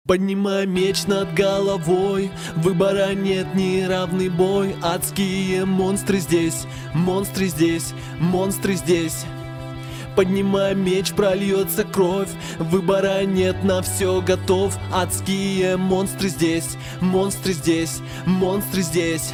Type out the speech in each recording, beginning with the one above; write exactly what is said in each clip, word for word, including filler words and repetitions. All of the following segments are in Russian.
Поднимай меч над головой, выбора нет, неравный бой. Адские монстры здесь, монстры здесь, монстры здесь. Поднимай меч, прольется кровь, выбора нет, на все готов. Адские монстры здесь, монстры здесь, монстры здесь.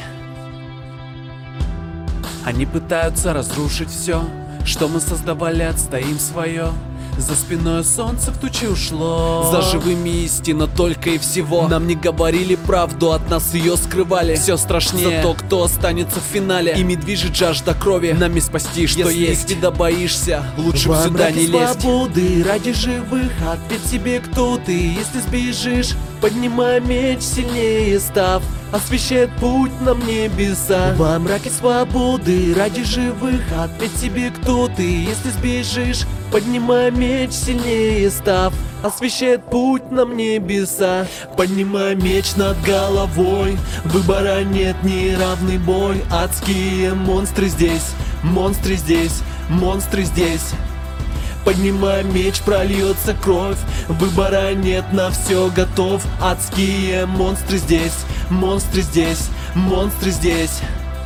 Они пытаются разрушить все, что мы создавали, отстоим свое. За спиной солнце в тучи ушло. За живыми истина только и всего. Нам не говорили правду, от нас ее скрывали. Все страшнее за то, кто останется в финале. Ими движет жажда крови, нами спасти, что если есть. Если боишься, лучше Во сюда не лезть. Свободы ради живых, ответь себе, кто ты, если сбежишь. Поднимай меч, сильнее став, освещает путь нам небеса. Во мраке свободы ради живых, ответь себе, кто ты, если сбежишь. Поднимай меч, сильнее став, освещает путь нам небеса. Поднимай меч над головой, выбора нет, неравный бой. Адские монстры здесь, монстры здесь, монстры здесь. Поднимай меч, прольется кровь, выбора нет, на все готов. Адские монстры здесь, монстры здесь, монстры здесь.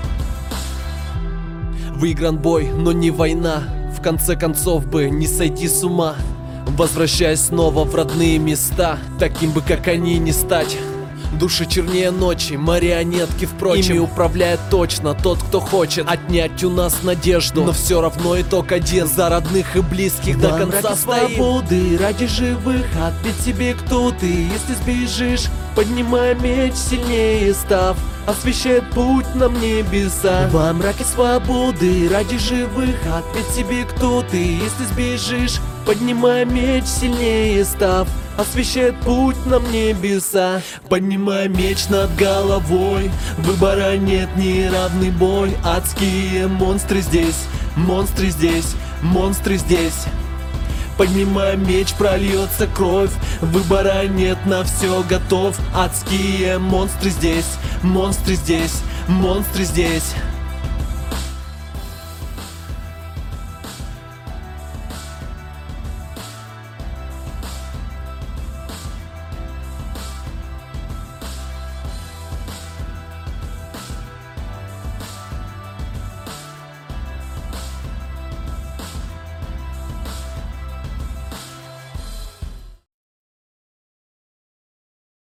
Выигран бой, но не война, в конце концов бы не сойти с ума. Возвращаясь снова в родные места, таким бы как они не стать. Души чернее ночи, марионетки впрочем. Ими управляет точно тот, кто хочет отнять у нас надежду. Но все равно итог один, за родных и близких до конца стоим. Свободы ради живых, ответь себе, кто ты, если сбежишь. Поднимай меч, сильнее став, освещает путь нам небеса. Во мраке свободы ради живых, ответь себе, кто ты, если сбежишь. Поднимай меч, сильнее став, освещает путь нам небеса. Поднимай меч над головой, выбора нет, неравный бой. Адские монстры здесь, монстры здесь, монстры здесь. Поднимай меч, прольется кровь, выбора нет, на все готов. Адские монстры здесь, монстры здесь, монстры здесь.